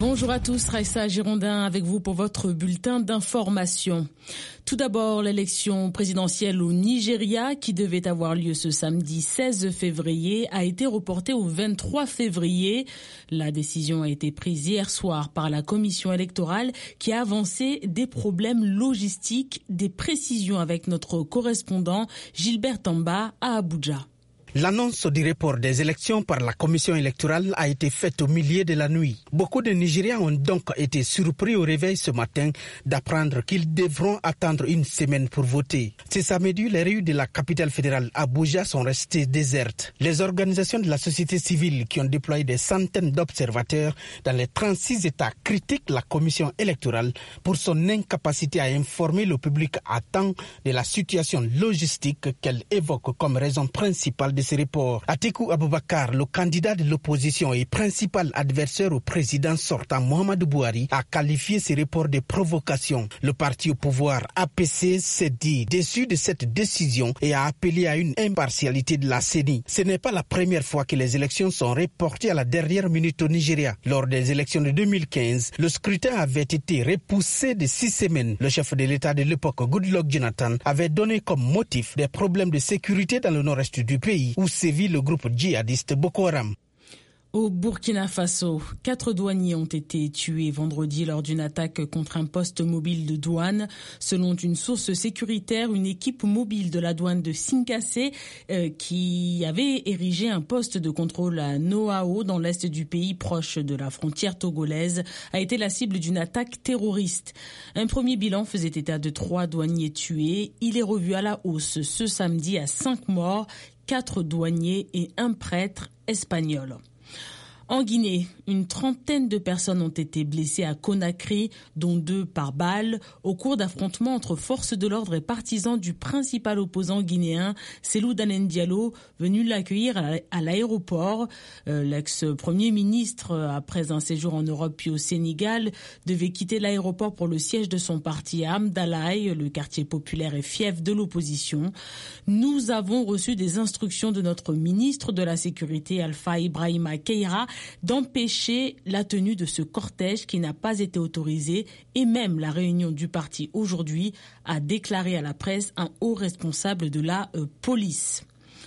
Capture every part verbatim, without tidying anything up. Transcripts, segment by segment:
Bonjour à tous, Raissa Girondin avec vous pour votre bulletin d'information. Tout d'abord, l'élection présidentielle au Nigeria qui devait avoir lieu ce samedi seize février a été reportée au vingt-trois février. La décision a été prise hier soir par la commission électorale qui a avancé des problèmes logistiques, des précisions avec notre correspondant Gilbert Tamba à Abuja. L'annonce du report des élections par la commission électorale a été faite au milieu de la nuit. Beaucoup de Nigériens ont donc été surpris au réveil ce matin d'apprendre qu'ils devront attendre une semaine pour voter. Ce samedi, les rues de la capitale fédérale Abuja sont restées désertes. Les organisations de la société civile qui ont déployé des centaines d'observateurs dans les trente-six États critiquent la commission électorale pour son incapacité à informer le public à temps de la situation logistique qu'elle évoque comme raison principale de ce report. Atiku Abubakar, le candidat de l'opposition et principal adversaire au président sortant Muhammadu Buhari, a qualifié ce report de provocation. Le parti au pouvoir A P C s'est dit déçu de cette décision et a appelé à une impartialité de la C E N I. Ce n'est pas la première fois que les élections sont reportées à la dernière minute au Nigeria. Lors des élections de deux mille quinze, le scrutin avait été repoussé de six semaines. Le chef de l'État de l'époque, Goodluck Jonathan, avait donné comme motif des problèmes de sécurité dans le nord-est du pays, où sévit le groupe djihadiste Boko Haram. Au Burkina Faso, quatre douaniers ont été tués vendredi lors d'une attaque contre un poste mobile de douane. Selon une source sécuritaire, une équipe mobile de la douane de Sinkassé, euh, qui avait érigé un poste de contrôle à Noao, dans l'est du pays, proche de la frontière togolaise, a été la cible d'une attaque terroriste. Un premier bilan faisait état de trois douaniers tués. Il est revu à la hausse ce samedi à cinq morts, quatre douaniers et un prêtre espagnol. En Guinée, une trentaine de personnes ont été blessées à Conakry, dont deux par balle, au cours d'affrontements entre forces de l'ordre et partisans du principal opposant guinéen, Cellou Dalein Diallo, venu l'accueillir à l'aéroport. Euh, l'ex-premier ministre, après un séjour en Europe puis au Sénégal, devait quitter l'aéroport pour le siège de son parti à Amdalaï, le quartier populaire et fief de l'opposition. Nous avons reçu des instructions de notre ministre de la Sécurité, Alpha Ibrahima Keïra, d'empêcher la tenue de ce cortège qui n'a pas été autorisé, et même la réunion du parti aujourd'hui, a déclaré à la presse un haut responsable de la euh, police.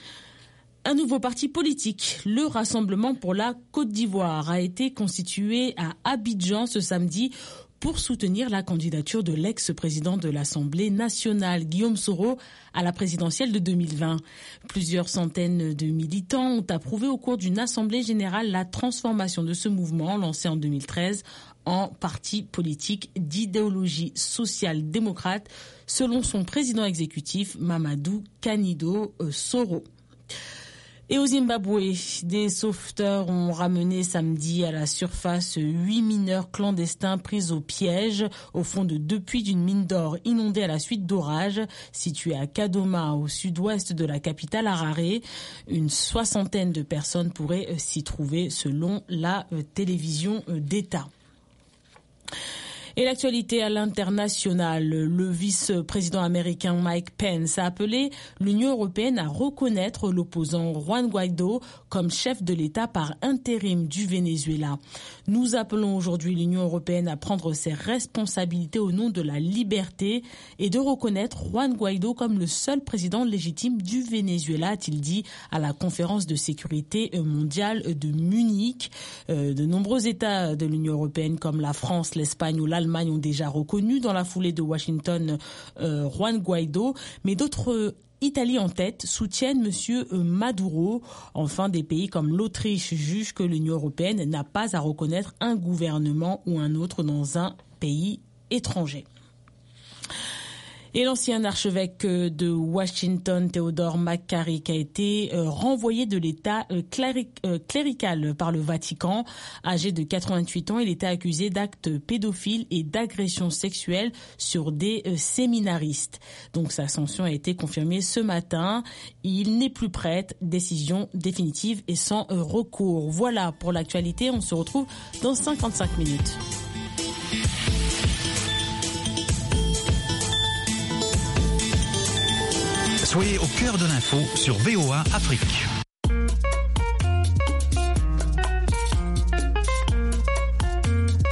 Un nouveau parti politique, le Rassemblement pour la Côte d'Ivoire, a été constitué à Abidjan ce samedi pour soutenir la candidature de l'ex-président de l'Assemblée nationale, Guillaume Soro, à la présidentielle de deux mille vingt. Plusieurs centaines de militants ont approuvé au cours d'une assemblée générale la transformation de ce mouvement, lancé en deux mille treize, en parti politique d'idéologie social-démocrate, selon son président exécutif, Mamadou Kanido Soro. Et au Zimbabwe, des sauveteurs ont ramené samedi à la surface huit mineurs clandestins pris au piège au fond de deux puits d'une mine d'or inondée à la suite d'orages située à Kadoma, au sud-ouest de la capitale Harare. Une soixantaine de personnes pourraient s'y trouver selon la télévision d'État. Et l'actualité à l'international, le vice-président américain Mike Pence a appelé l'Union européenne à reconnaître l'opposant Juan Guaido comme chef de l'État par intérim du Venezuela. Nous appelons aujourd'hui l'Union européenne à prendre ses responsabilités au nom de la liberté et de reconnaître Juan Guaido comme le seul président légitime du Venezuela, a-t-il dit à la conférence de sécurité mondiale de Munich. De nombreux États de l'Union européenne comme la France, l'Espagne ou l'Allemagne L'Allemagne ont déjà reconnu dans la foulée de Washington euh, Juan Guaido, mais d'autres, euh, Italie en tête, soutiennent Monsieur euh, Maduro. Enfin, des pays comme l'Autriche jugent que l'Union européenne n'a pas à reconnaître un gouvernement ou un autre dans un pays étranger. Et l'ancien archevêque de Washington, Theodore McCarrick, a été renvoyé de l'état clérical par le Vatican. Âgé de quatre-vingt-huit ans, il était accusé d'actes pédophiles et d'agressions sexuelles sur des séminaristes. Donc sa sanction a été confirmée ce matin. Il n'est plus prêtre. Décision définitive et sans recours. Voilà pour l'actualité. On se retrouve dans cinquante-cinq minutes. Soyez au cœur de l'info sur V O A Afrique.